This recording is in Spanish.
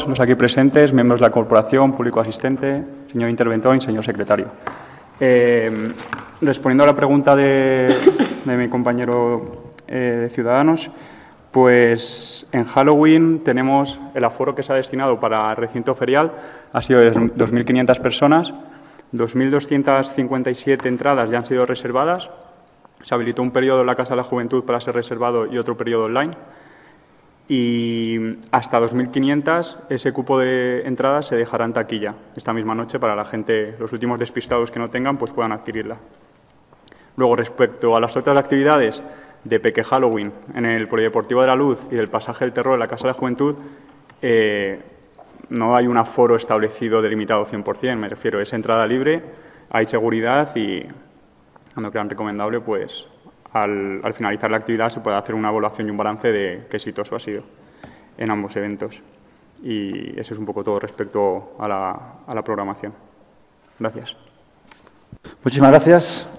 todos los aquí presentes, miembros de la corporación, público asistente, señor interventor y señor secretario. Respondiendo a la pregunta de mi compañero de Ciudadanos, pues en Halloween tenemos el aforo que se ha destinado para el recinto ferial, ha sido de 2.500 personas, 2.257 entradas ya han sido reservadas, se habilitó un periodo en la Casa de la Juventud para ser reservado y otro periodo online. Y hasta 2.500 ese cupo de entradas se dejará en taquilla esta misma noche para la gente, los últimos despistados que no tengan, pues puedan adquirirla. Luego, respecto a las otras actividades de Peque Halloween en el Polideportivo de la Luz y del Pasaje del Terror en la Casa de la Juventud, no hay un aforo establecido delimitado 100%, me refiero, es entrada libre, hay seguridad y, cuando crean recomendable, pues al finalizar la actividad se puede hacer una evaluación y un balance de qué exitoso ha sido en ambos eventos. Y eso es un poco todo respecto a la programación. Gracias. Muchísimas gracias.